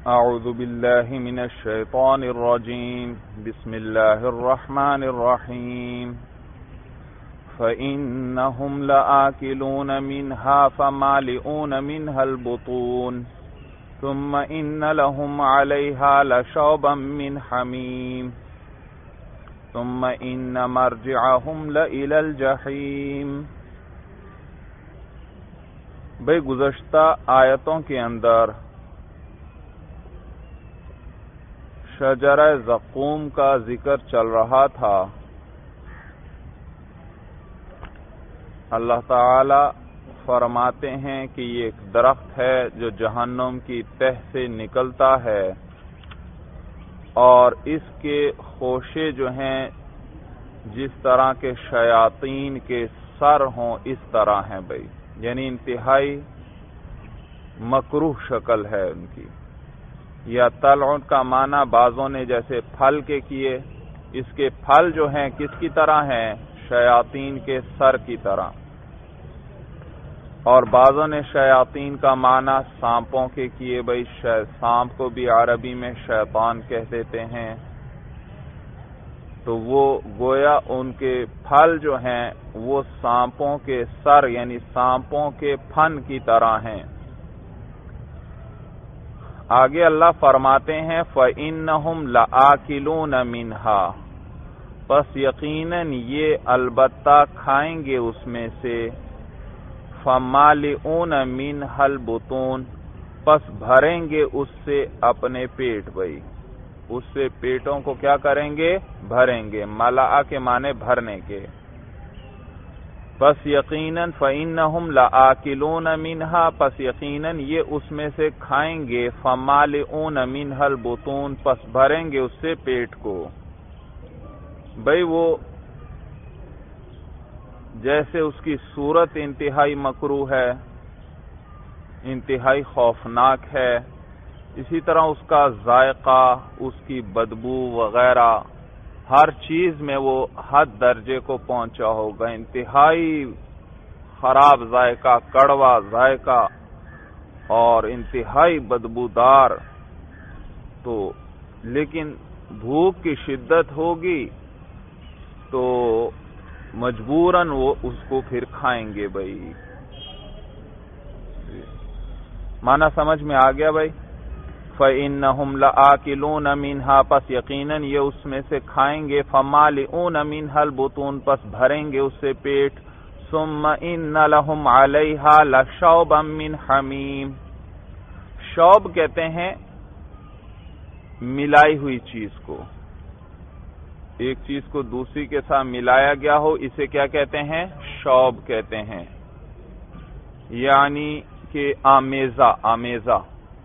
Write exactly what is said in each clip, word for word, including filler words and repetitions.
اعوذ باللہ من الشیطان الرجیم بسم اللہ الرحمن الرحیم فإنہم لآکلون منها فمالئون منها البطون ثم ان لهم علیہا لشوبا من حمیم ثم ان مرجعهم لإلی الجحیم۔ بھئی گزشتہ آیتوں کے اندر شجرہ زقوم کا ذکر چل رہا تھا۔ اللہ تعالی فرماتے ہیں کہ یہ ایک درخت ہے جو جہنم کی تہ سے نکلتا ہے، اور اس کے خوشے جو ہیں جس طرح کے شیاطین کے سر ہوں اس طرح ہیں بھائی، یعنی انتہائی مکروہ شکل ہے ان کی۔ یا طلع کا معنی بعضوں نے جیسے پھل کے کیے، اس کے پھل جو ہیں کس کی طرح ہیں؟ شیاطین کے سر کی طرح۔ اور بعضوں نے شیاطین کا معنی سانپوں کے کیے، بھائی سانپ کو بھی عربی میں شیطان کہہ دیتے ہیں، تو وہ گویا ان کے پھل جو ہیں وہ سانپوں کے سر یعنی سانپوں کے پھن کی طرح ہیں۔ آگے اللہ فرماتے ہیں فَإِنَّهُمْ لَآكِلُونَ مِنْهَا، پس یقیناً یہ البتہ کھائیں گے اس میں سے، فَمَالِئُونَ مِنْهَا الْبُطُونَ، پس بھریں گے اس سے اپنے پیٹ، بھائی اس سے پیٹوں کو کیا کریں گے؟ بھریں گے۔ ملأ کے معنی بھرنے کے۔ پس یقیناً فَإِنَّهُمْ لَآكِلُونَ مِنْهَا، پس یقیناً یہ اس میں سے کھائیں گے، فَمَالِئُونَ مِنْهَا الْبُطُونَ، پس بھریں گے اس سے پیٹ کو۔ بھئی وہ جیسے اس کی صورت انتہائی مکروہ ہے، انتہائی خوفناک ہے، اسی طرح اس کا ذائقہ، اس کی بدبو وغیرہ ہر چیز میں وہ حد درجے کو پہنچا ہوگا، انتہائی خراب ذائقہ، کڑوا ذائقہ اور انتہائی بدبودار۔ تو لیکن بھوک کی شدت ہوگی تو مجبوراً وہ اس کو پھر کھائیں گے بھائی۔ معنی سمجھ میں آ گیا بھائی؟ فَإِنَّهُمْ لَآكِلُونَ مِنْهَا، پس یقیناً یہ اس میں سے کھائیں گے، فَمَالِئُونَ مِنْهَا الْبُطُونَ، پس بھریں گے اس سے پیٹ، ثُمَّ إِنَّ لَهُمْ عَلَيْهَا لَشَوْبًا مِّنْ حَمِيمٍ۔ شوب کہتے ہیں ملائی ہوئی چیز کو، ایک چیز کو دوسری کے ساتھ ملایا گیا ہو، اسے کیا کہتے ہیں؟ شوب کہتے ہیں، یعنی کہ آمیزہ آمیزہ۔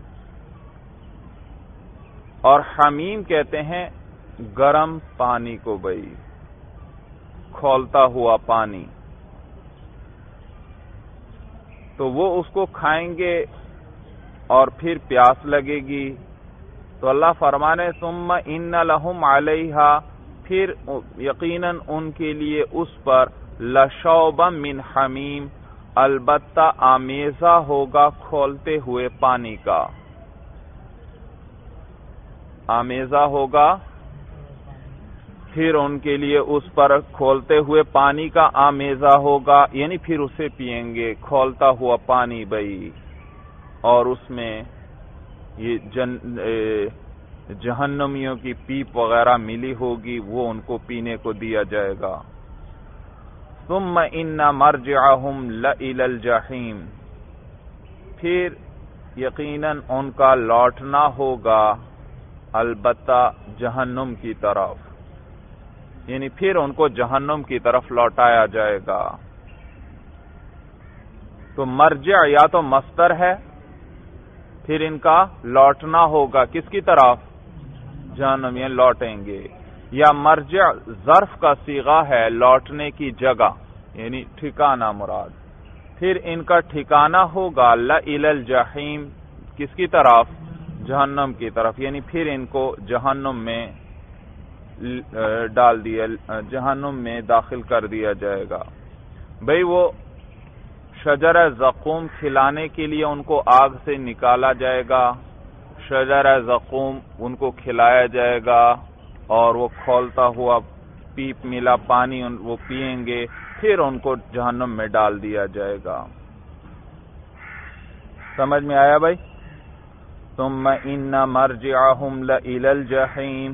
اور حمیم کہتے ہیں گرم پانی کو بھائی، کھولتا ہوا پانی۔ تو وہ اس کو کھائیں گے اور پھر پیاس لگے گی، تو اللہ فرمانے ثم ان لہم علیہا، پھر یقیناً ان کے لیے اس پر لشوبا من حمیم، البتہ آمیزہ ہوگا کھولتے ہوئے پانی کا، آمیزہ ہوگا پھر ان کے لیے اس پر کھولتے ہوئے پانی کا آمیزہ ہوگا، یعنی پھر اسے پئیں گے کھولتا ہوا پانی بھائی، اور اس میں یہ جن جہنمیوں کی پیپ وغیرہ ملی ہوگی، وہ ان کو پینے کو دیا جائے گا۔ ثم ان مرجعهم لإلی الجحیم، پھر یقیناً ان کا لوٹنا ہوگا البتہ جہنم کی طرف، یعنی پھر ان کو جہنم کی طرف لوٹایا جائے گا۔ تو مرجع یا تو مصدر ہے، پھر ان کا لوٹنا ہوگا کس کی طرف؟ جہنم، یعنی لوٹیں گے، یا مرجع ظرف کا صیغہ ہے، لوٹنے کی جگہ یعنی ٹھکانہ مراد، پھر ان کا ٹھکانہ ہوگا لإلی الجحیم، کس کی طرف؟ جہنم کی طرف، یعنی پھر ان کو جہنم میں ڈال دیا، جہنم میں داخل کر دیا جائے گا۔ بھئی وہ شجر زقوم کھلانے کے لیے ان کو آگ سے نکالا جائے گا، شجر زقوم ان کو کھلایا جائے گا اور وہ کھولتا ہوا پیپ ملا پانی وہ پئیں گے، پھر ان کو جہنم میں ڈال دیا جائے گا۔ سمجھ میں آیا بھائی؟ ثم ان مرجعهم لإلی الجحیم،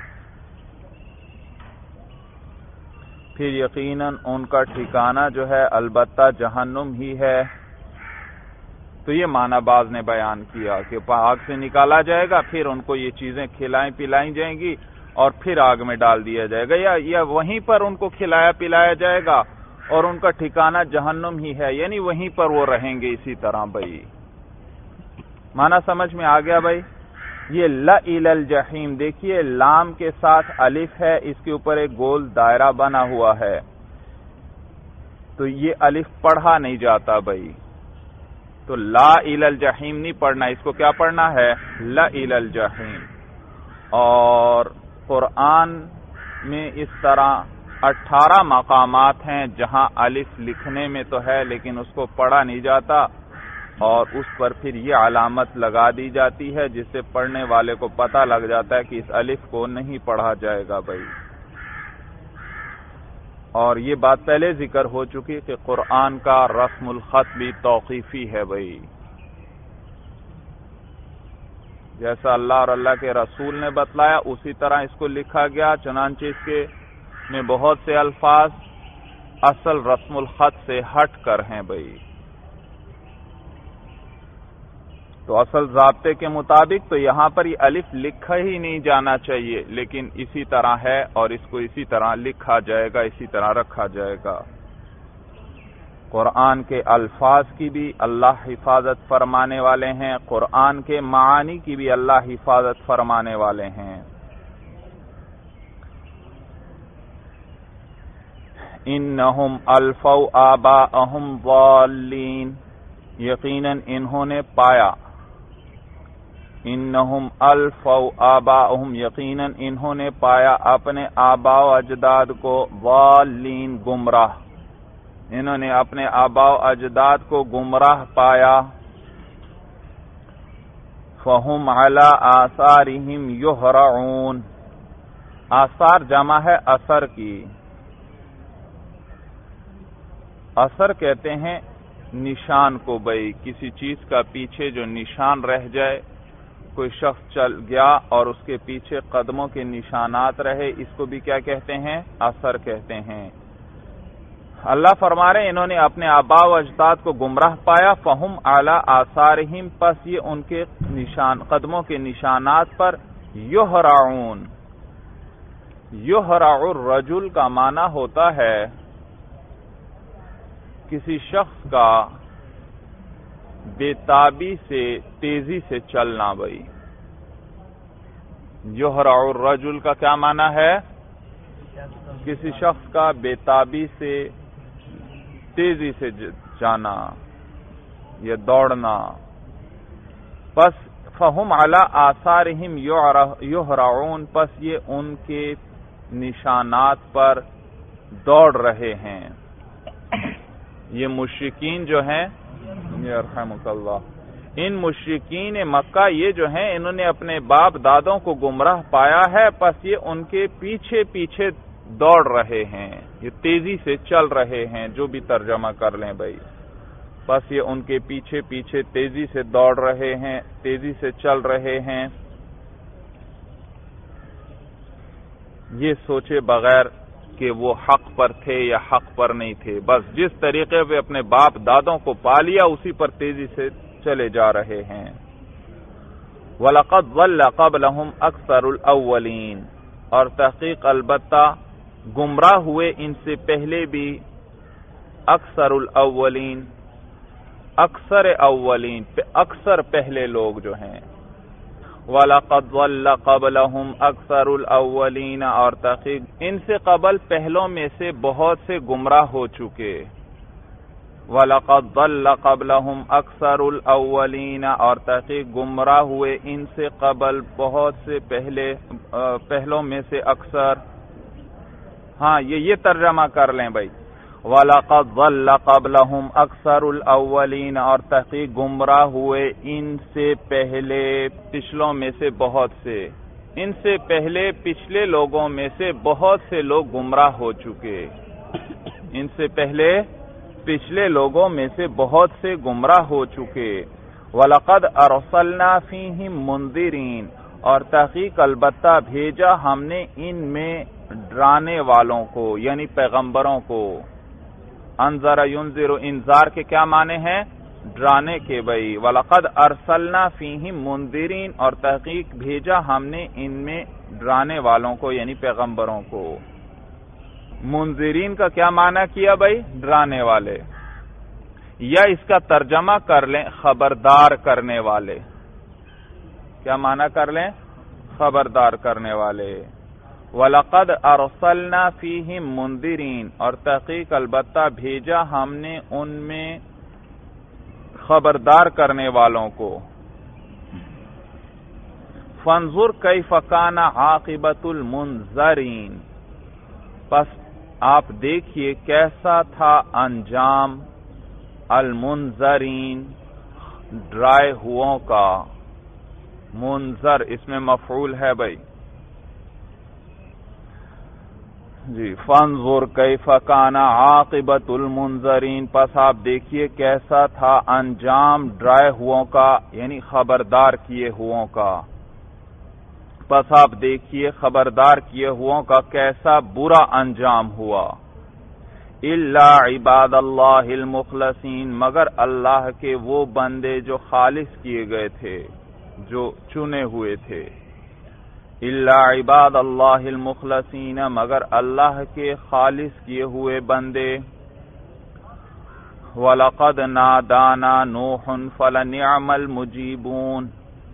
پھر یقیناً ان کا ٹھکانہ جو ہے البتہ جہنم ہی ہے۔ تو یہ معنی بعض نے بیان کیا کہ آگ سے نکالا جائے گا، پھر ان کو یہ چیزیں کھلائیں پلائیں جائیں گی اور پھر آگ میں ڈال دیا جائے گا، یا یا وہیں پر ان کو کھلایا پلایا جائے گا اور ان کا ٹھکانہ جہنم ہی ہے، یعنی وہیں پر وہ رہیں گے اسی طرح۔ بھائی معنی سمجھ میں آ گیا بھائی؟ یہ لإلی الجحیم، دیکھیے لام کے ساتھ الف ہے، اس کے اوپر ایک گول دائرہ بنا ہوا ہے، تو یہ الف پڑھا نہیں جاتا بھائی، تو لا الی الجحیم نہیں پڑھنا، اس کو کیا پڑھنا ہے؟ لإلی الجحیم۔ اور قرآن میں اس طرح اٹھارہ مقامات ہیں جہاں الف لکھنے میں تو ہے لیکن اس کو پڑھا نہیں جاتا، اور اس پر پھر یہ علامت لگا دی جاتی ہے جس سے پڑھنے والے کو پتہ لگ جاتا ہے کہ اس الف کو نہیں پڑھا جائے گا بھائی۔ اور یہ بات پہلے ذکر ہو چکی کہ قرآن کا رسم الخط بھی توقیفی ہے بھائی، جیسا اللہ اور اللہ کے رسول نے بتلایا اسی طرح اس کو لکھا گیا، چنانچہ اس کے میں بہت سے الفاظ اصل رسم الخط سے ہٹ کر ہیں بھائی۔ تو اصل ضابطے کے مطابق تو یہاں پر یہ الف لکھا ہی نہیں جانا چاہیے، لیکن اسی طرح ہے اور اس کو اسی طرح لکھا جائے گا، اسی طرح رکھا جائے گا۔ قرآن کے الفاظ کی بھی اللہ حفاظت فرمانے والے ہیں، قرآن کے معانی کی بھی اللہ حفاظت فرمانے والے ہیں۔ انہم الفوا آباءہم ضالین، یقیناً انہوں نے پایا، انہم الفوا آباءہم، یقیناً انہوں نے پایا اپنے آباء و اجداد کو ضالین، گمراہ، انہوں نے اپنے آباء و اجداد کو گمراہ پایا۔ فہم علی آثارہم یہرعون، آثار جمع ہے اثر کی، اثر کہتے ہیں نشان کو بھائی، کسی چیز کا پیچھے جو نشان رہ جائے، کوئی شخص چل گیا اور اس کے پیچھے قدموں کے نشانات رہے، اس کو بھی کیا کہتے ہیں؟ اثر کہتے ہیں۔ اللہ فرما رہے ہیں انہوں نے اپنے آباء و اجداد کو گمراہ پایا، فہم علی آثارہم، پس یہ ان کے نشان قدموں کے نشانات پر یہرعون۔ یہرع الرجل کا معنی ہوتا ہے کسی شخص کا بے تابی سے تیزی سے چلنا بھائی۔ یہرع الرجل کا کیا معنی ہے؟ کسی شخص کا بے تابی سے تیزی سے جانا یا دوڑنا۔ پس فہم علی آثارہم یہرعون، پس یہ ان کے نشانات پر دوڑ رہے ہیں۔ یہ مشرکین جو ہیں، یرحمک اللہ، ان مشرکین مکہ یہ جو ہیں انہوں نے اپنے باپ دادوں کو گمراہ پایا ہے، پس یہ ان کے پیچھے پیچھے دوڑ رہے ہیں، یہ تیزی سے چل رہے ہیں، جو بھی ترجمہ کر لیں بھائی، بس یہ ان کے پیچھے پیچھے تیزی سے دوڑ رہے ہیں، تیزی سے چل رہے ہیں، یہ سوچے بغیر کہ وہ حق پر تھے یا حق پر نہیں تھے، بس جس طریقے پہ اپنے باپ دادوں کو پا لیا اسی پر تیزی سے چلے جا رہے ہیں۔ وَلَقَدْ ضَلَّ قَبْلَهُمْ أَكْثَرُ الْأَوَّلِينَ، اور تحقیق البتہ گمراہ ہوئے ان سے پہلے بھی اکثر الاولین، اکثر اولین، اکثر پہلے لوگ جو ہیں۔ وَلَقَدْ ضَلَّ قَبْلَهُمْ أَكْثَرُ الْأَوَّلِينَ، اور تحقیق ان سے قبل پہلوں میں سے بہت سے گمراہ ہو چکے۔ وَلَقَدْ ضَلَّ قَبْلَهُمْ أَكْثَرُ الْأَوَّلِينَ، اور تحقیق گمراہ ہوئے ان سے قبل بہت سے پہلے پہلوں میں سے اکثر۔ ہاں یہ یہ ترجمہ کر لیں بھائی، وَلَقَدْ ضَلَّ قَبْلَهُمْ أَكْثَرُ الْأَوَّلِينَ، اور تحقیق گمراہ ہوئے ان سے پہلے پچھلوں میں سے بہت سے، ان سے پہلے پچھلے لوگوں میں سے بہت سے لوگ گمراہ ہو چکے، ان سے پہلے پچھلے لوگوں میں سے بہت سے گمراہ ہو چکے۔ وَلَقَدْ أَرْسَلْنَا فِيهِمْ مُنذِرِينَ، اور تحقیق البتہ بھیجا ہم نے ان میں ڈرانے والوں کو، یعنی پیغمبروں کو۔ انذر ینذر، انذار کے کیا معنی ہیں؟ ڈرانے کے بھائی۔ وَلَقَدْ أَرْسَلْنَا فِيهِمْ مُنذِرِينَ، اور تحقیق بھیجا ہم نے ان میں ڈرانے والوں کو، یعنی پیغمبروں کو۔ منذرین کا کیا معنی کیا بھائی؟ ڈرانے والے، یا اس کا ترجمہ کر لیں خبردار کرنے والے۔ کیا معنی کر لیں؟ خبردار کرنے والے۔ وَلَقَدْ أَرْسَلْنَا فِيهِمْ مُنذِرِينَ، اور تحقیق البتہ بھیجا ہم نے ان میں خبردار کرنے والوں کو۔ فَانظُرْ كَيْفَ كَانَ عَاقِبَةُ الْمُنذَرِينَ، پس آپ دیکھیے کیسا تھا انجام المنذرین، ڈرائے ہووں کا۔ منذر اس میں مفعول ہے بھائی جی۔ فانظر کیف کان عاقبۃ المنذرین، پس آپ دیکھیے کیسا تھا انجام ڈرائے ہووں کا، یعنی خبردار کیے ہووں کا۔ پس آپ دیکھیے خبردار کیے ہووں کا کیسا برا انجام ہوا۔ الا عباد اللہ المخلصین، مگر اللہ کے وہ بندے جو خالص کیے گئے تھے، جو چنے ہوئے تھے۔ الا عباد اللہ المخلصین، مگر اللہ کے خالص کیے ہوئے بندے۔ وَلَقَدْ نَادَانَا نُوحٌ فَلَنِعْمَ الْمُجِيبُونَ،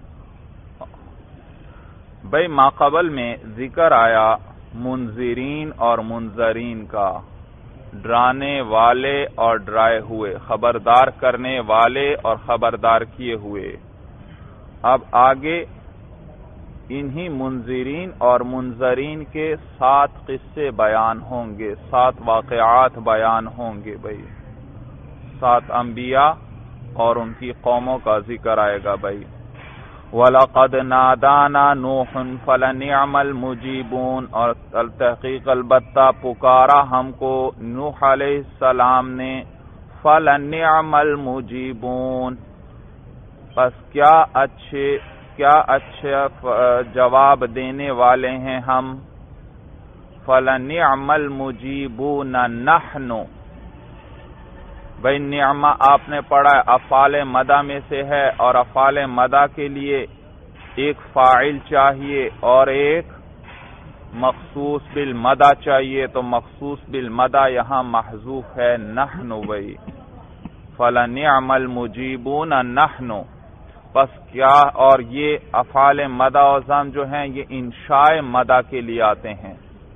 بھئی ماقبل میں ذکر آیا منذرین اور منذرین کا، ڈرانے والے اور ڈرائے ہوئے، خبردار کرنے والے اور خبردار کیے ہوئے۔ اب آگے انہی منذرین اور منذرین کے سات قصے بیان ہوں گے، سات واقعات بیان ہوں گے بھائی، سات انبیاء اور ان کی قوموں کا ذکر آئے گا بھائی۔ وَلَقَدْ نَادَانَا نُوحٌ فَلَنِعْمَ الْمُجِيبُونَ، اور التحقیق البتہ پکارا ہم کو نوح علیہ السلام نے، فَلَنِعْمَ الْمُجِيبُونَ، پس کیا اچھے کیا اچھا جواب دینے والے ہیں ہم۔ فَلَنِعْمَ الْمُجِيبُونَ نَحْنُ، بھئی نعمہ آپ نے پڑھا افعال مدہ میں سے ہے، اور افعال مدہ کے لیے ایک فاعل چاہیے اور ایک مخصوص بالمدہ چاہیے، تو مخصوص بالمدہ یہاں محذوف ہے نحن بھئی۔ فَلَنِعْمَ الْمُجِيبُونَ نَحْنُ، پس کیا، اور یہ افعال مدہ و ضم جو ہیں یہ انشاء مدہ کے لیے آتے ہیں،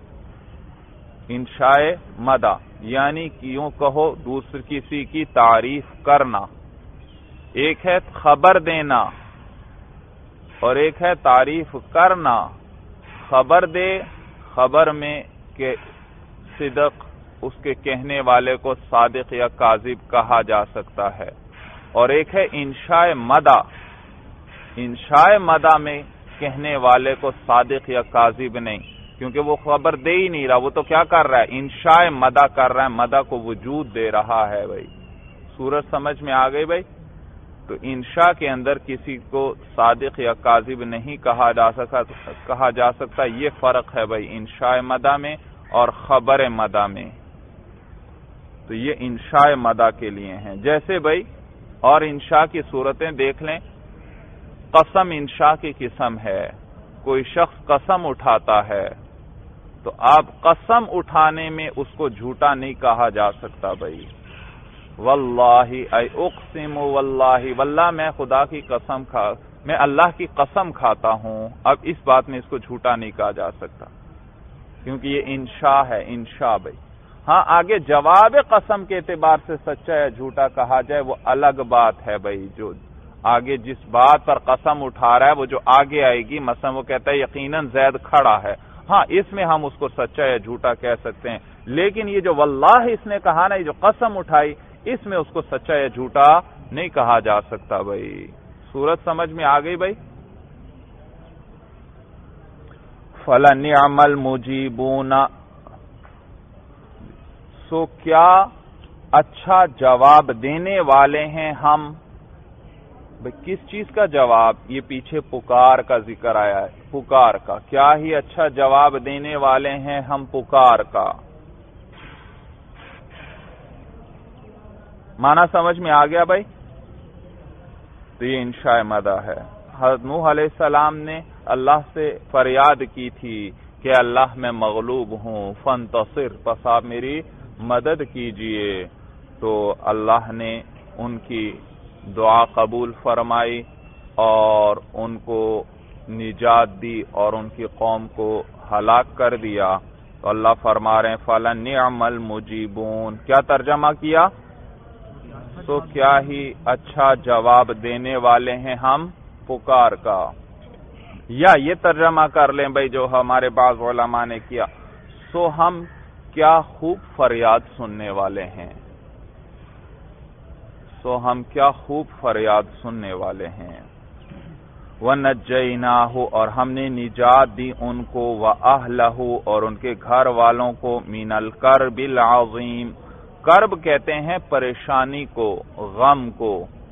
انشاء مدہ یعنی کیوں کہو دوسری کسی کی تعریف کرنا۔ ایک ہے خبر دینا اور ایک ہے تعریف کرنا۔ خبر دے، خبر میں کہ صدق، اس کے کہنے والے کو صادق یا کاذب کہا جا سکتا ہے، اور ایک ہے انشاء مدہ، انشاء مدہ میں کہنے والے کو صادق یا کاذب نہیں، کیونکہ وہ خبر دے ہی نہیں رہا، وہ تو کیا کر رہا ہے؟ انشاء مدہ کر رہا ہے، مدہ کو وجود دے رہا ہے بھائی۔ سورج سمجھ میں آ گئی بھائی؟ تو انشاء کے اندر کسی کو صادق یا کاذب نہیں کہا جا سکتا کہا جا سکتا یہ فرق ہے بھائی انشاء مدہ میں اور خبر مدہ میں۔ تو یہ انشاء مدہ کے لیے ہیں۔ جیسے بھائی اور انشاء کی صورتیں دیکھ لیں، قسم انشاء کی قسم ہے، کوئی شخص قسم اٹھاتا ہے تو آپ قسم اٹھانے میں اس کو جھوٹا نہیں کہا جا سکتا بھائی۔ واللہ ای اقسم واللہ، واللہ میں خدا کی قسم کھا میں اللہ کی قسم کھاتا ہوں، اب اس بات میں اس کو جھوٹا نہیں کہا جا سکتا کیونکہ یہ انشاء ہے، انشاء بھائی۔ ہاں آگے جواب قسم کے اعتبار سے سچا یا جھوٹا کہا جائے وہ الگ بات ہے بھائی، جو آگے جس بات پر قسم اٹھا رہا ہے وہ جو آگے آئے گی، مثلا وہ کہتا ہے یقیناً زید کھڑا ہے، ہاں اس میں ہم اس کو سچا یا جھوٹا کہہ سکتے ہیں، لیکن یہ جو واللہ اس نے کہا نا، یہ جو قسم اٹھائی، اس میں اس کو سچا یا جھوٹا نہیں کہا جا سکتا بھائی۔ صورت سمجھ میں آ گئی بھائی؟ فَلَنِعْمَ الْمُجِيبُونَ، سو کیا اچھا جواب دینے والے ہیں ہم۔ بھائی کس چیز کا جواب؟ یہ پیچھے پکار کا ذکر آیا ہے، پکار کا، کیا ہی اچھا جواب دینے والے ہیں ہم پکار کا۔ معنی سمجھ میں آ گیا بھائی؟ تو یہ انشاء مدح ہے۔ حضرت نوح علیہ السلام نے اللہ سے فریاد کی تھی کہ اللہ میں مغلوب ہوں، فانتصر، پس آپ میری مدد کیجئے، تو اللہ نے ان کی دعا قبول فرمائی اور ان کو نجات دی اور ان کی قوم کو ہلاک کر دیا۔ تو اللہ فرما رہے ہیں فَلَنِعْمَ الْمُجِيبُونَ، کیا ترجمہ کیا؟ تو کیا ہی اچھا جواب دینے والے ہیں ہم پکار کا، یا یہ ترجمہ کر لیں بھائی جو ہمارے بعض علماء نے کیا، سو ہم کیا خوب فریاد سننے والے ہیں، سو ہم کیا خوب فریاد سننے والے ہیں۔ وَنَجَّيْنَاهُ، اور ہم نے نجات دی ان کو، وَأَهْلَهُ، اور ان کے گھر والوں کو، مِنَ الْكَرْبِ الْعَظِيمِ، کرب کہتے ہیں پریشانی کو، غم کو۔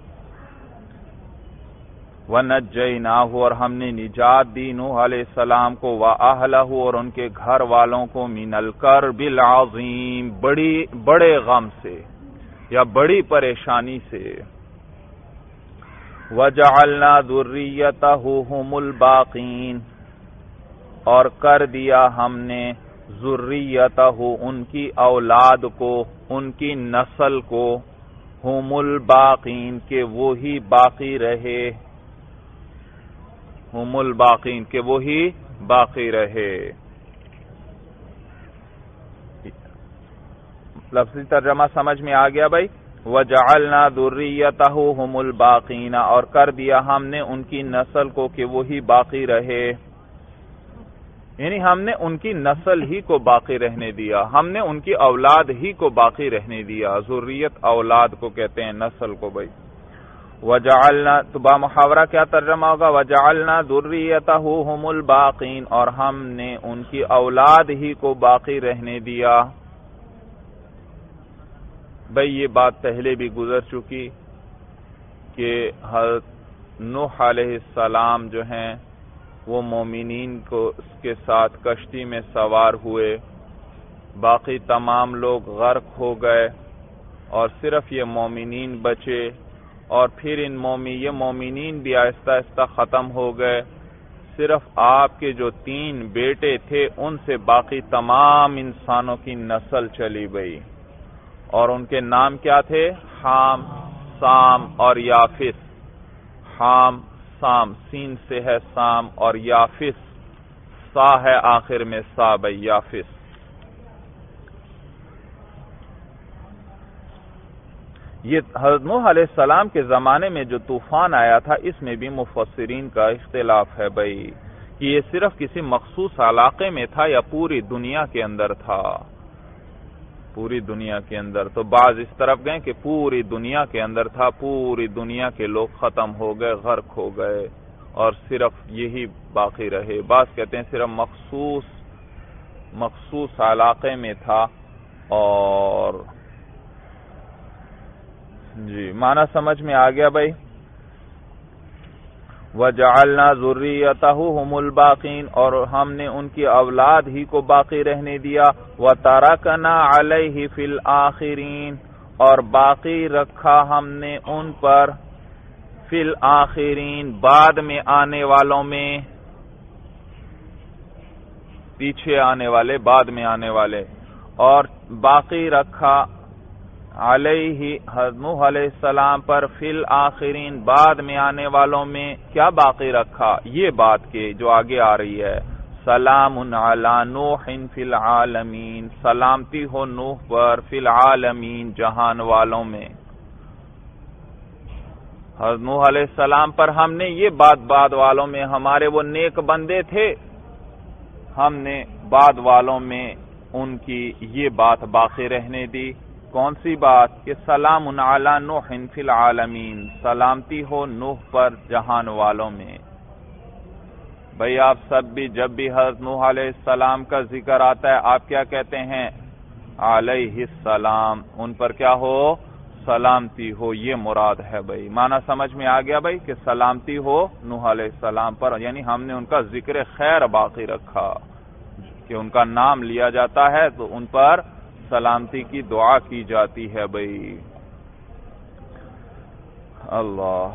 وَنَجَّيْنَاهُ، اور ہم نے نجات دی نوح علیہ السلام کو، وَأَهْلَهُ، اور ان کے گھر والوں کو، مِنَ الْكَرْبِ الْعَظِيمِ، بڑی بڑے غم سے یا بڑی پریشانی سے۔ وَجَعَلْنَا ذُرِّيَّتَهُ هُمُ الْبَاقِينَ، اور کر دیا ہم نے ذریتہ ان کی اولاد کو، ان کی نسل کو، ہم الباقین کہ وہی باقی رہے، ہم الباقین کہ وہی باقی رہے۔ لفظی ترجمہ سمجھ میں آ گیا بھائی؟ وَجَعَلْنَا ذُرِّيَّتَهُ هُمُ الْبَاقِينَ، اور کر دیا ہم نے ان کی نسل کو کہ وہی باقی رہے، یعنی ہم نے ان کی نسل ہی کو باقی رہنے دیا، ہم نے ان کی اولاد ہی کو باقی رہنے دیا۔ ذریت اولاد کو کہتے ہیں، نسل کو بھائی۔ وَجَعَلْنَا، تو با محاورہ کیا ترجمہ ہوگا؟ وَجَعَلْنَا ذُرِّيَّتَهُ هُمُ الْبَاقِينَ، اور ہم نے ان کی اولاد ہی کو باقی رہنے دیا۔ بھائی یہ بات پہلے بھی گزر چکی کہ حضرت نوح علیہ السلام جو ہیں وہ مومنین کو اس کے ساتھ کشتی میں سوار ہوئے، باقی تمام لوگ غرق ہو گئے اور صرف یہ مومنین بچے، اور پھر ان مومی یہ مومنین بھی آہستہ آہستہ ختم ہو گئے، صرف آپ کے جو تین بیٹے تھے ان سے باقی تمام انسانوں کی نسل چلی گئی، اور ان کے نام کیا تھے؟ حام، سام اور یافس۔ حام، سام، سین سے ہے سام، اور یافس سا ہے آخر میں سا بھائی، یافس۔ یہ حضرت نوح علیہ السلام کے زمانے میں جو طوفان آیا تھا، اس میں بھی مفسرین کا اختلاف ہے بھائی کہ یہ صرف کسی مخصوص علاقے میں تھا یا پوری دنیا کے اندر تھا، پوری دنیا کے اندر۔ تو بعض اس طرف گئے کہ پوری دنیا کے اندر تھا، پوری دنیا کے لوگ ختم ہو گئے، غرق ہو گئے، اور صرف یہی باقی رہے۔ بعض کہتے ہیں صرف مخصوص مخصوص علاقے میں تھا۔ اور جی معنی سمجھ میں آ گیا بھائی؟ وَجَعَلْنَا ذُرِّيَّتَهُ هُمُ الْبَاقِينَ، اور ہم نے ان کی اولاد ہی کو باقی رہنے دیا۔ وَتَرَكْنَا عَلَيْهِ فِي الْآخِرِينَ، اور باقی رکھا ہم نے ان پر فی الآخرین، بعد میں آنے والوں میں، پیچھے آنے والے، بعد میں آنے والے، اور باقی رکھا علیہ حضرت نوح علیہ السلام پر فی الآخرین، بعد میں آنے والوں میں کیا باقی رکھا؟ یہ بات کہ جو آگے آ رہی ہے، سلام علی نوح فی العالمین، سلامتی ہو نوح پر فی العالمین، جہان والوں میں۔ حضرت نوح علیہ السلام پر ہم نے یہ بات بعد والوں میں، ہمارے وہ نیک بندے تھے، ہم نے بعد والوں میں ان کی یہ بات باقی رہنے دی. کون سی بات؟ کہ سلام علی نوح فی العالمین، سلامتی ہو نوح پر جہان والوں میں. بھئی آپ سب بھی جب بھی حضرت نوح علیہ السلام کا ذکر آتا ہے آپ کیا کہتے ہیں؟ علیہ السلام، ان پر کیا ہو؟ سلامتی ہو. یہ مراد ہے بھئی. معنی سمجھ میں آ گیا بھئی کہ سلامتی ہو نوح علیہ السلام پر، یعنی ہم نے ان کا ذکر خیر باقی رکھا کہ ان کا نام لیا جاتا ہے تو ان پر سلامتی کی دعا کی جاتی ہے بھئی. اللہ.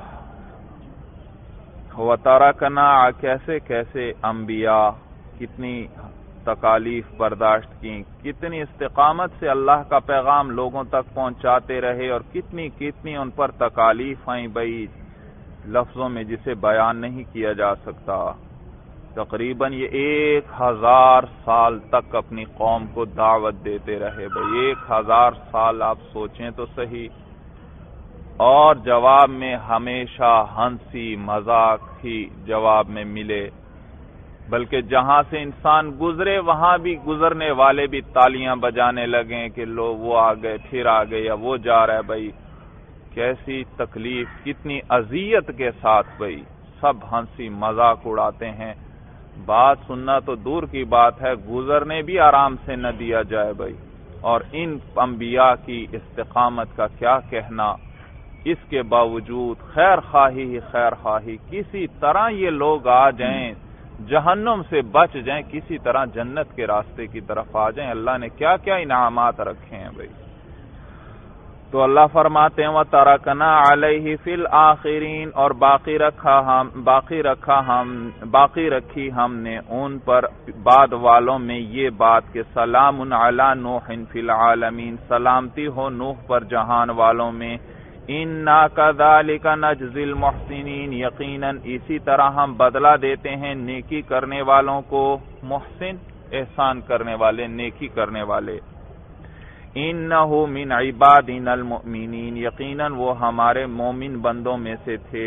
وَتَرَكْنَا، کیسے کیسے انبیاء کتنی تکالیف برداشت کی، کتنی استقامت سے اللہ کا پیغام لوگوں تک پہنچاتے رہے، اور کتنی کتنی ان پر تکالیف آئیں بھئی، لفظوں میں جسے بیان نہیں کیا جا سکتا. تقریباً یہ ایک ہزار سال تک اپنی قوم کو دعوت دیتے رہے بھئی. ایک ہزار سال آپ سوچیں تو صحیح. اور جواب میں ہمیشہ ہنسی مذاق ہی جواب میں ملے، بلکہ جہاں سے انسان گزرے وہاں بھی گزرنے والے بھی تالیاں بجانے لگیں کہ لو وہ آ گئے، پھر آ گئے، یا وہ جا رہا ہے بھئی. کیسی تکلیف، کتنی اذیت کے ساتھ بھئی سب ہنسی مذاق اڑاتے ہیں. بات سننا تو دور کی بات ہے، گزرنے بھی آرام سے نہ دیا جائے بھئی. اور ان انبیاء کی استقامت کا کیا کہنا. اس کے باوجود خیر خواہی ہی خیر خواہی، کسی طرح یہ لوگ آ جائیں، جہنم سے بچ جائیں، کسی طرح جنت کے راستے کی طرف آ جائیں. اللہ نے کیا کیا انعامات رکھے ہیں بھئی. تو اللہ فرماتے ہیں وَتَرَكْنَا عَلَيْهِ فِي الْآخِرِينَ، اور باقی رکھا ہم باقی رکھا ہم باقی رکھی ہم نے ان پر بعد والوں میں یہ بات کہ سلام علی نوح فی العالمین، سلامتی ہو نوح پر جہان والوں میں. اِنَّا كَذَلِكَ نَجْزِي الْمُحْسِنِينَ، یقیناً اسی طرح ہم بدلہ دیتے ہیں نیکی کرنے والوں کو. محسن احسان کرنے والے، نیکی کرنے والے. اِنَّهُ مِنْ عِبَادِنَا الْمُؤْمِنِينَ، یقیناً وہ ہمارے مومن بندوں میں سے تھے.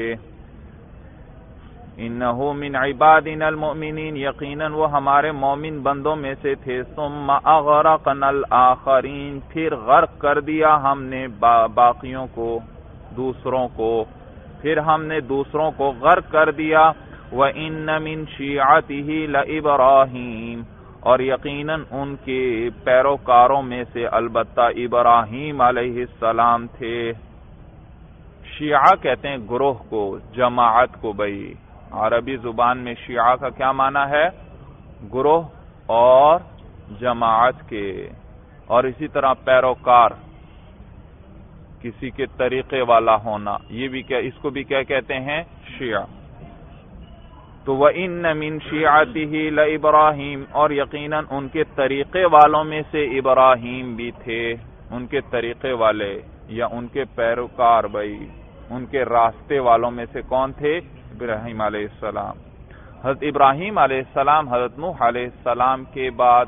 اِنَّهُ مِنْ عِبَادِنَا الْمُؤْمِنِينَ، یقیناً وہ ہمارے مومن بندوں میں سے تھے. ثُمَّ أَغْرَقْنَا الْآخَرِينَ، پھر غرق کر دیا ہم نے باقیوں کو، دوسروں کو. پھر ہم نے دوسروں کو غرق کر دیا. وَإِنَّ مِنْ شِيعَتِهِ لَإِبْرَاهِيمَ، اور یقیناً ان کے پیروکاروں میں سے البتہ ابراہیم علیہ السلام تھے. شیعہ کہتے ہیں گروہ کو، جماعت کو بھئی. عربی زبان میں شیعہ کا کیا معنی ہے؟ گروہ اور جماعت کے. اور اسی طرح پیروکار، کسی کے طریقے والا ہونا، یہ بھی کیا، اس کو بھی کیا کہتے ہیں؟ شیعہ. تو وَإِنَّ مِن شِيعَتِهِ لَإِبْرَاهِيمَ، اور یقیناً ان کے طریقے والوں میں سے ابراہیم بھی تھے. ان کے طریقے والے یا ان کے پیروکار بھائی، ان کے راستے والوں میں سے کون تھے؟ ابراہیم علیہ السلام. حضرت ابراہیم علیہ السلام حضرت نوح علیہ السلام کے بعد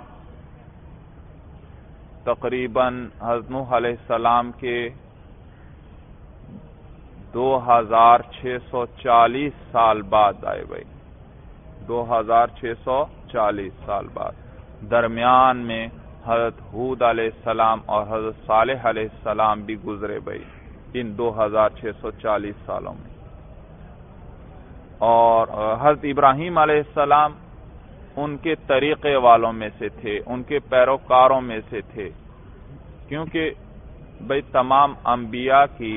تقریباً حضرت نوح علیہ السلام کے دو ہزار چھ سو چالیس سال بعد آئے بھائی. دو ہزار چھ سو چالیس سال بعد. درمیان میں حضرت حود علیہ السلام اور حضرت صالح علیہ السلام بھی گزرے بھائی ان دو ہزار چھ سو چالیس سالوں میں. اور حضرت ابراہیم علیہ السلام ان کے طریقے والوں میں سے تھے، ان کے پیروکاروں میں سے تھے، کیونکہ بھائی تمام انبیاء کی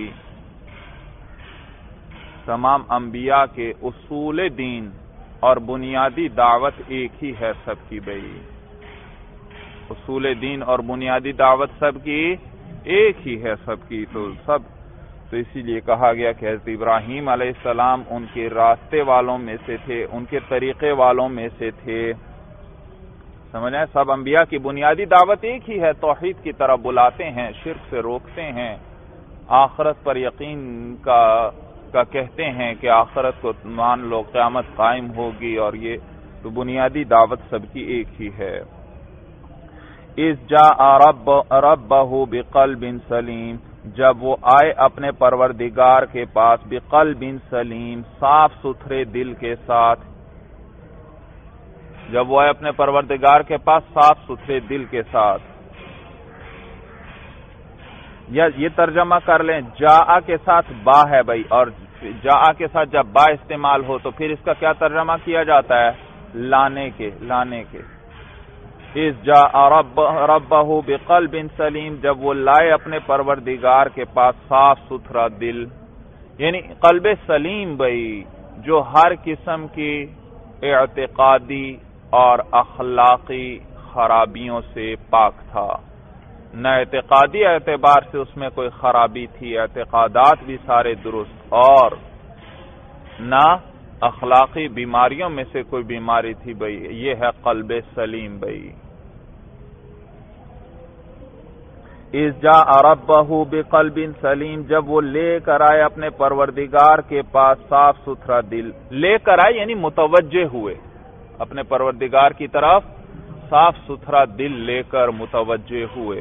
تمام انبیاء کے اصول دین اور بنیادی دعوت ایک ہی ہے سب کی بھائی. اصول دین اور بنیادی دعوت سب کی ایک ہی ہے سب کی. تو سب تو اسی لیے کہا گیا کہ حضرت ابراہیم علیہ السلام ان کے راستے والوں میں سے تھے، ان کے طریقے والوں میں سے تھے. سمجھیں، سب انبیاء کی بنیادی دعوت ایک ہی ہے، توحید کی طرف بلاتے ہیں، شرک سے روکتے ہیں، آخرت پر یقین کا کا کہتے ہیں کہ آخرت کو مان لو، قیامت قائم ہوگی، اور یہ تو بنیادی دعوت سب کی ایک ہی ہے. اذ جاء رب ربہ بقلب سلیم، جب وہ آئے اپنے پروردگار کے پاس بقلب سلیم، صاف ستھرے دل کے ساتھ. جب وہ آئے اپنے پروردگار کے پاس صاف ستھرے دل کے ساتھ. یا یہ ترجمہ کر لیں جاء کے ساتھ با ہے بھائی، اور جاء کے ساتھ جب با استعمال ہو تو پھر اس کا کیا ترجمہ کیا جاتا ہے؟ لانے کے لانے کے اذ جاء رب ربہ بقلب سلیم، جب وہ لائے اپنے پروردگار کے پاس صاف ستھرا دل، یعنی قلب سلیم بھائی جو ہر قسم کی اعتقادی اور اخلاقی خرابیوں سے پاک تھا. نہ اعتقادی اعتبار سے اس میں کوئی خرابی تھی، اعتقادات بھی سارے درست، اور نہ اخلاقی بیماریوں میں سے کوئی بیماری تھی بھائی. یہ ہے قلب سلیم بھائی. اذ جاء ربہ بقلب سلیم، جب وہ لے کر آئے اپنے پروردگار کے پاس صاف ستھرا دل. لے کر آئے یعنی متوجہ ہوئے اپنے پروردگار کی طرف، صاف ستھرا دل لے کر متوجہ ہوئے.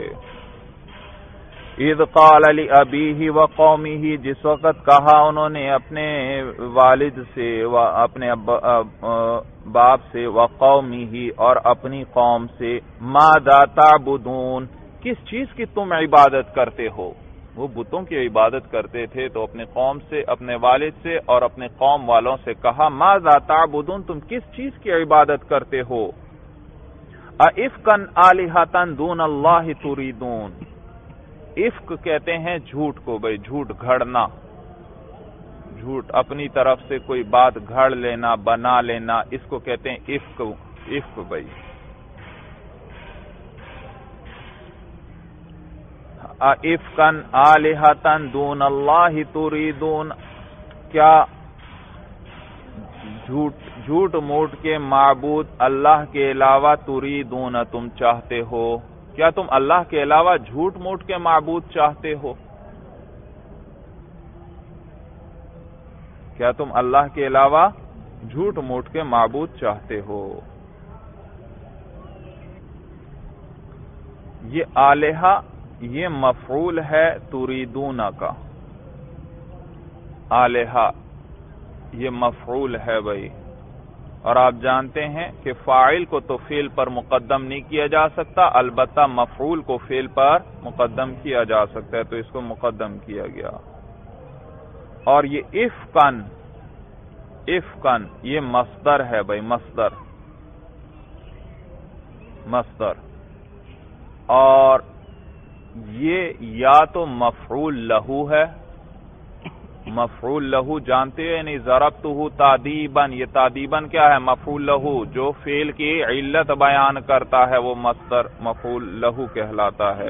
اذ قال لأبیہ وقومہ، جس وقت کہا انہوں نے اپنے والد سے، اپنے باپ سے، وقومہ اور اپنی قوم سے، ماذا تعبدون، کس چیز کی تم عبادت کرتے ہو. وہ بتوں کی عبادت کرتے تھے، تو اپنے قوم سے، اپنے والد سے اور اپنے قوم والوں سے کہا ماذا تعبدون، تم کس چیز کی عبادت کرتے ہو. اَإِفْكًا آلِهَةً دُونَ اللَّهِ تُرِيدُونَ، افک کہتے ہیں جھوٹ کو بھائی، جھوٹ گھڑنا، جھوٹ اپنی طرف سے کوئی بات گھڑ لینا، بنا لینا، اس کو کہتے ہیں افک. افک بھائی. اَإِفْكًا آلِهَةً دُونَ اللَّهِ تُرِيدُونَ، کیا جھوٹ جھوٹ موٹ کے معبود اللہ کے علاوہ تُرِيدُونَ تم چاہتے ہو، کیا تم اللہ کے علاوہ جھوٹ موٹ کے معبود چاہتے ہو؟ کیا تم اللہ کے علاوہ جھوٹ موٹ کے معبود چاہتے ہو؟ یہ آلہہ یہ مفعول ہے تُرِيدُونَ کا. آلہہ یہ مفعول ہے بھائی، اور آپ جانتے ہیں کہ فاعل کو تو فعل پر مقدم نہیں کیا جا سکتا، البتہ مفعول کو فعل پر مقدم کیا جا سکتا ہے، تو اس کو مقدم کیا گیا. اور یہ افکن، افکن یہ مصدر ہے بھائی، مصدر مصدر اور یہ یا تو مفعول لہو ہے، مفعول لہو جانتے ہیں یعنی ضربتہ تادیباً، یہ تادیباً کیا ہے؟ مفعول لہو، جو فعل کی علت بیان کرتا ہے وہ مصدر مفعول لہو کہلاتا ہے.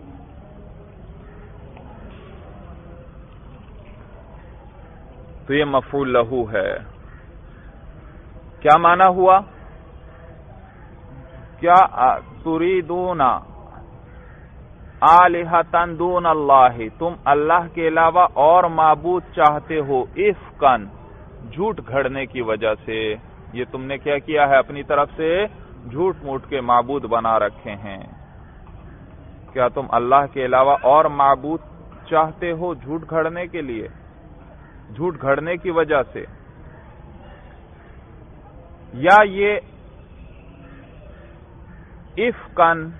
تو یہ مفعول لہو ہے. کیا معنی ہوا؟ کیا تُرِيدُونَ آلِهَةً دُونَ اللَّهِ، تم اللہ کے علاوہ اور معبود چاہتے ہو، افکن جھوٹ گھڑنے کی وجہ سے. یہ تم نے کیا کیا ہے؟ اپنی طرف سے جھوٹ موٹ کے معبود بنا رکھے ہیں. کیا تم اللہ کے علاوہ اور معبود چاہتے ہو جھوٹ گھڑنے کے لیے، جھوٹ گھڑنے کی وجہ سے؟ یا یہ افکن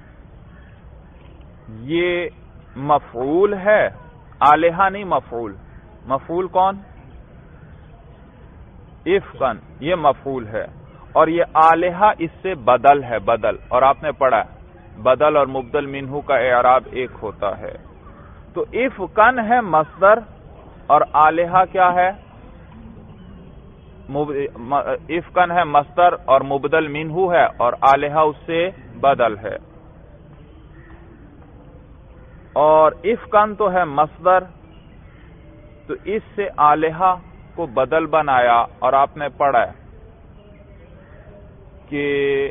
یہ مفعول ہے، آلہہ نہیں مفعول. مفعول کون؟ افکن یہ مفعول ہے، اور یہ آلہہ اس سے بدل ہے، بدل. اور آپ نے پڑھا بدل اور مبدل منہ کا اعراب ایک ہوتا ہے. تو افکن ہے مصدر اور آلہہ کیا ہے؟ افکن ہے مصدر اور مبدل منہ ہے، اور آلہہ اس سے بدل ہے. اور افکن تو ہے مصدر، تو اس سے آلہہ کو بدل بنایا. اور آپ نے پڑھا ہے کہ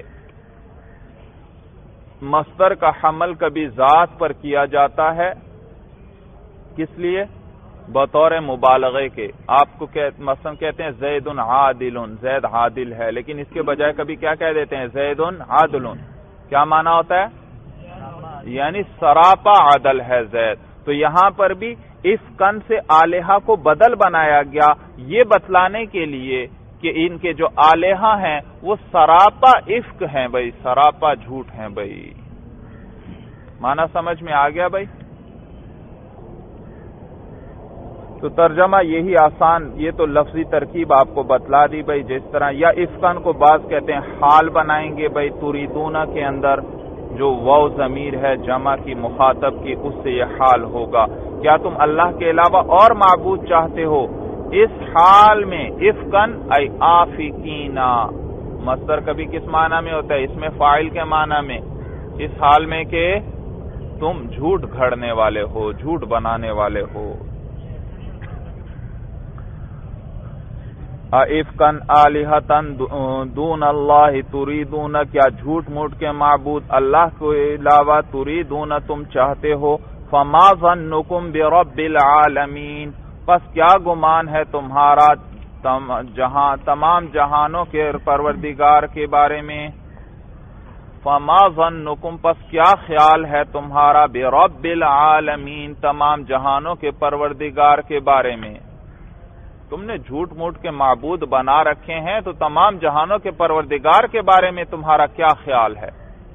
مصدر کا حمل کبھی ذات پر کیا جاتا ہے، کس لیے؟ بطور مبالغے کے. آپ کو مثلا کہتے ہیں زید عادل، زید عادل ہے، لیکن اس کے بجائے کبھی کیا کہہ دیتے ہیں؟ زید عادل. کیا معنی ہوتا ہے؟ یعنی سراپا عدل ہے زید. تو یہاں پر بھی افکن سے آلہہ کو بدل بنایا گیا، یہ بتلانے کے لیے کہ ان کے جو آلہہ ہیں وہ سراپا افک ہیں بھائی، سراپا جھوٹ ہیں بھائی۔ معنی سمجھ میں آ گیا بھائی؟ تو ترجمہ یہی آسان، یہ تو لفظی ترکیب آپ کو بتلا دی بھائی، جس طرح یا افکن کو بعض کہتے ہیں حال بنائیں گے بھائی، تریدون کے اندر جو واو ضمیر ہے جمع کی مخاطب کی، اس سے یہ حال ہوگا، کیا تم اللہ کے علاوہ اور معبود چاہتے ہو؟ اس حال میں افکن ای آفکینا، مصدر کبھی کس معنی میں ہوتا ہے؟ اس میں فاعل کے معنی میں، اس حال میں کہ تم جھوٹ گھڑنے والے ہو، جھوٹ بنانے والے ہو۔ افکن آلہتن دون اللہ تریدون، کیا جھوٹ موٹ کے معبود اللہ کے علاوہ تریدون تم چاہتے ہو؟ فما ظنکم برب العالمین، پس کیا گمان ہے تمہارا جہاں تمام جہانوں کے پروردگار کے بارے میں؟ فما ظنکم، پس کیا خیال ہے تمہارا برب العالمین، تمام جہانوں کے پروردگار کے بارے میں؟ تم نے جھوٹ موٹ کے معبود بنا رکھے ہیں، تو تمام جہانوں کے پروردگار کے بارے میں تمہارا کیا خیال ہے؟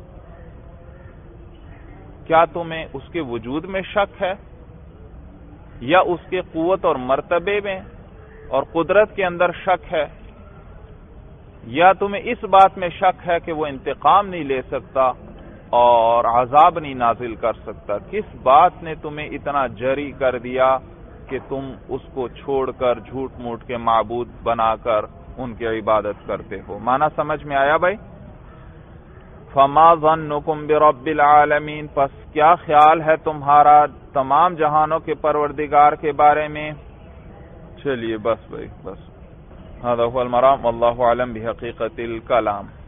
کیا تمہیں اس کے وجود میں شک ہے، یا اس کے قوت اور مرتبے میں اور قدرت کے اندر شک ہے، یا تمہیں اس بات میں شک ہے کہ وہ انتقام نہیں لے سکتا اور عذاب نہیں نازل کر سکتا؟ کس بات نے تمہیں اتنا جری کر دیا کہ تم اس کو چھوڑ کر جھوٹ موٹ کے معبود بنا کر ان کی عبادت کرتے ہو؟ معنی سمجھ میں آیا بھائی؟ فما ظنکم برب العالمین، پس کیا خیال ہے تمہارا تمام جہانوں کے پروردگار کے بارے میں؟ چلیے بس بھائی بس، هذا هو المرام واللہ اعلم بحقیقت الکلام۔